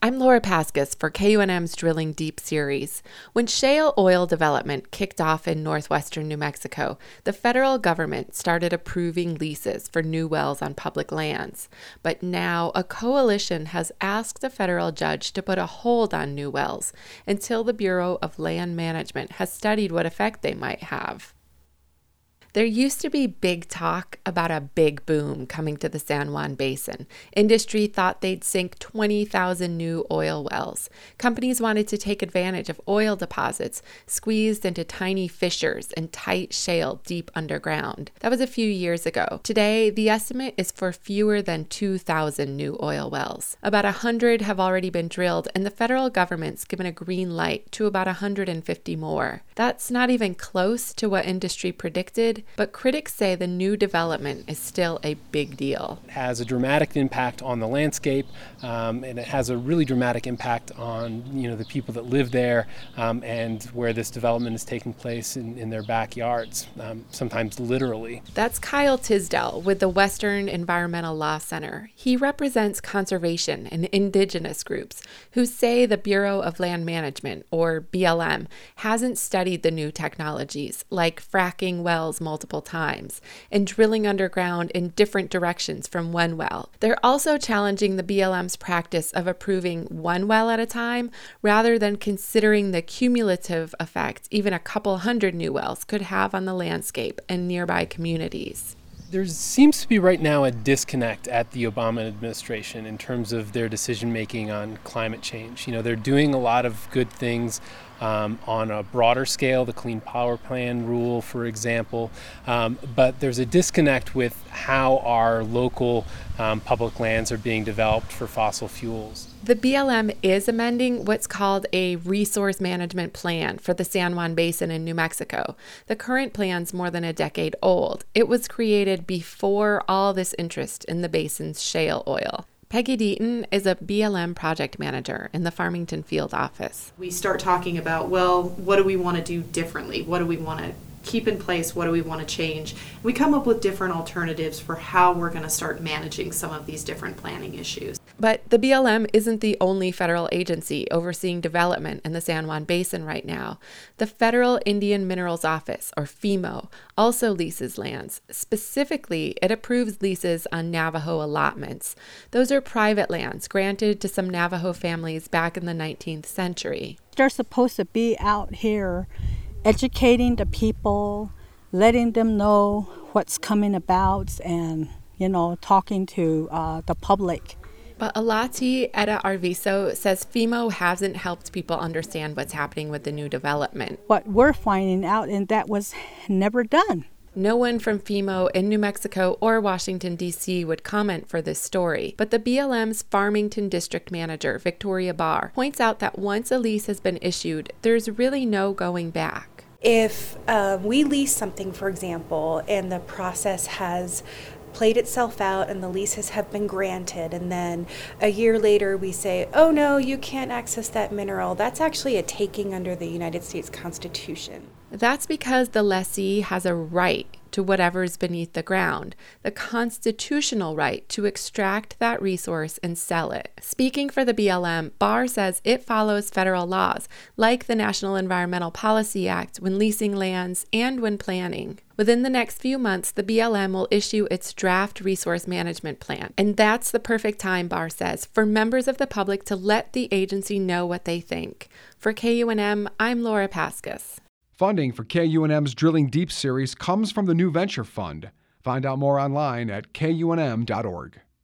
I'm Laura Paskus for KUNM's Drilling Deep series. When shale oil development kicked off in northwestern New Mexico, the federal government started approving leases for new wells on public lands. But now a coalition has asked a federal judge to put a hold on new wells until the Bureau of Land Management has studied what effect they might have. There used to be big talk about a big boom coming to the San Juan Basin. Industry thought they'd sink 20,000 new oil wells. Companies wanted to take advantage of oil deposits squeezed into tiny fissures and tight shale deep underground. That was a few years ago. Today, the estimate is for fewer than 2,000 new oil wells. About 100 have already been drilled, and the federal government's given a green light to about 150 more. That's not even close to what industry predicted, but critics say the new development is still a big deal. It has a dramatic impact on the landscape, and it has a really dramatic impact on the people that live there and where this development is taking place in their backyards, sometimes literally. That's Kyle Tisdell with the Western Environmental Law Center. He represents conservation and indigenous groups who say the Bureau of Land Management, or BLM, hasn't studied the new technologies like fracking wells multiple times and drilling underground in different directions from one well. They're also challenging the BLM's practice of approving one well at a time rather than considering the cumulative effect even a couple hundred new wells could have on the landscape and nearby communities. There seems to be right now a disconnect at the Obama administration in terms of their decision making on climate change. They're doing a lot of good things on a broader scale, the Clean Power Plan rule, for example, but there's a disconnect with how our local public lands are being developed for fossil fuels. The BLM is amending what's called a resource management plan for the San Juan Basin in New Mexico. The current plan's more than a decade old. It was created before all this interest in the basin's shale oil. Peggy Deaton is a BLM project manager in the Farmington field office. We start talking about, what do we want to do differently? What do we want to keep in place? What do we want to change? We come up with different alternatives for how we're going to start managing some of these different planning issues. But the BLM isn't the only federal agency overseeing development in the San Juan Basin right now. The Federal Indian Minerals Office, or FEMO, also leases lands. Specifically, it approves leases on Navajo allotments. Those are private lands granted to some Navajo families back in the 19th century. They're supposed to be out here educating the people, letting them know what's coming about, and, talking to the public. But Alati Etta Arviso says FEMO hasn't helped people understand what's happening with the new development. What we're finding out, and that was never done. No one from FEMO in New Mexico or Washington, D.C. would comment for this story, but the BLM's Farmington District Manager, Victoria Barr, points out that once a lease has been issued, there's really no going back. If we lease something, for example, and the process has played itself out and the leases have been granted, and then a year later we say, oh no, you can't access that mineral, that's actually a taking under the United States Constitution. That's because the lessee has a right to whatever's beneath the ground, the constitutional right to extract that resource and sell it. Speaking for the BLM, Barr says it follows federal laws, like the National Environmental Policy Act, when leasing lands and when planning. Within the next few months, the BLM will issue its draft resource management plan. And that's the perfect time, Barr says, for members of the public to let the agency know what they think. For KUNM, I'm Laura Paskus. Funding for KUNM's Drilling Deep series comes from the New Venture Fund. Find out more online at kunm.org.